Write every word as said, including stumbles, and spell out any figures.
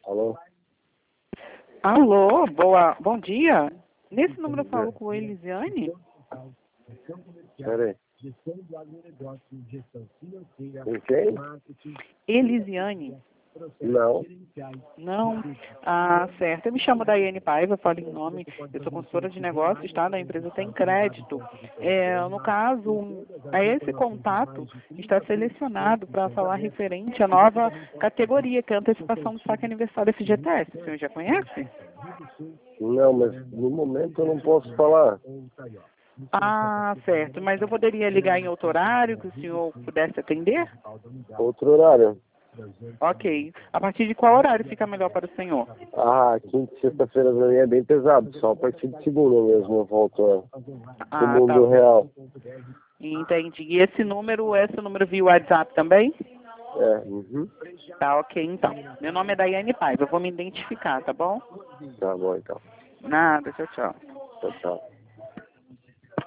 Alô? Alô, boa, bom dia. Nesse número eu falo com a Elisiane? Peraí. Com quem? Elisiane? Não. Não? Ah, certo. Eu me chamo Daiane Paiva, falo em nome. Eu sou consultora de negócios, tá? Da empresa Tem Crédito. É, no caso, a esse contato está selecionado para falar referente à nova categoria, que é a antecipação do saque aniversário F G T S. O senhor já conhece? Não, mas no momento eu não posso falar. Ah, certo. Mas eu poderia ligar em outro horário que o senhor pudesse atender? Outro horário. Ok. A partir de qual horário fica melhor para o senhor? Ah, quinta e sexta-feira pra mim é bem pesado. Só a partir de segunda mesmo eu volto pro Ah, tá. mundo real. Entendi. E esse número, esse número via WhatsApp também? É, uhum. Tá, ok, então. Meu nome é Daiane Paiva, eu vou me identificar, tá bom? Tá bom então. Nada, tchau, tchau. Tchau, tchau.